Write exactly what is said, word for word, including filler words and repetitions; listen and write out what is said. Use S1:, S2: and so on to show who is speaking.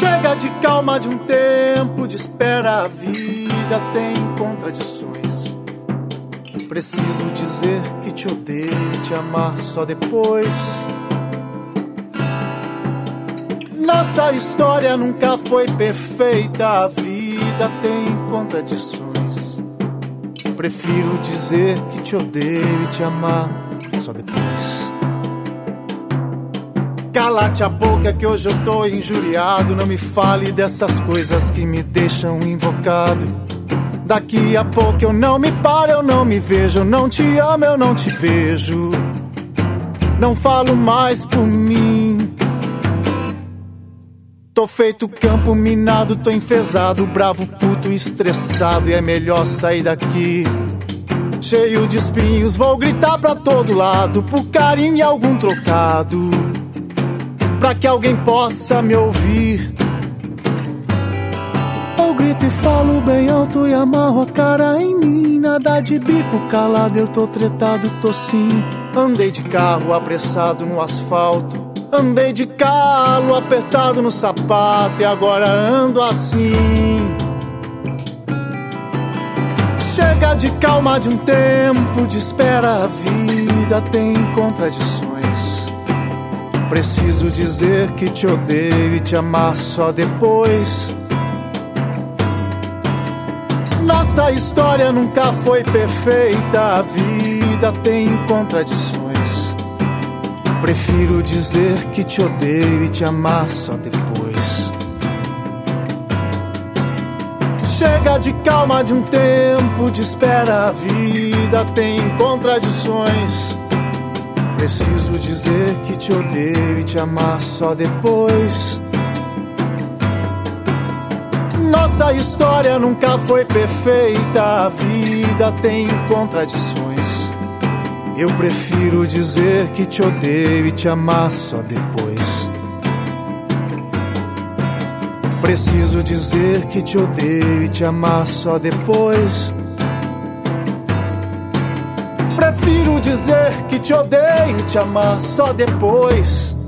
S1: Chega de calma de um tempo de espera, a vida tem contradições. Preciso dizer que te odeio e te amar só depois. Nossa história nunca foi perfeita, a vida tem contradições. Prefiro dizer que te odeio e te amar só depois. Cala-te a boca que hoje eu tô injuriado. Não me fale dessas coisas que me deixam invocado. Daqui a pouco eu não me paro, eu não me vejo. Eu não te amo, eu não te beijo. Não falo mais por mim. Tô feito campo minado, tô enfesado, bravo, puto, estressado. E é melhor sair daqui. Cheio de espinhos, vou gritar pra todo lado, por carinho e algum trocado, pra que alguém possa me ouvir. Eu grito e falo bem alto e amarro a cara em mim. Nada de bico calado, eu tô tretado, tô sim. Andei de carro apressado no asfalto, andei de calo apertado no sapato, e agora ando assim. Chega de calma de um tempo de espera, a vida tem contradições. Preciso dizer que te odeio e te amar só depois. Nossa história nunca foi perfeita, a vida tem contradições. Prefiro dizer que te odeio e te amar só depois. Chega de calma de um tempo de espera, a vida tem contradições. Preciso dizer que te odeio e te amar só depois. Nossa história nunca foi perfeita, a vida tem contradições. Eu prefiro dizer que te odeio e te amar só depois. Preciso dizer que te odeio e te amar só depois. Prefiro dizer que te odeio e te amar só depois.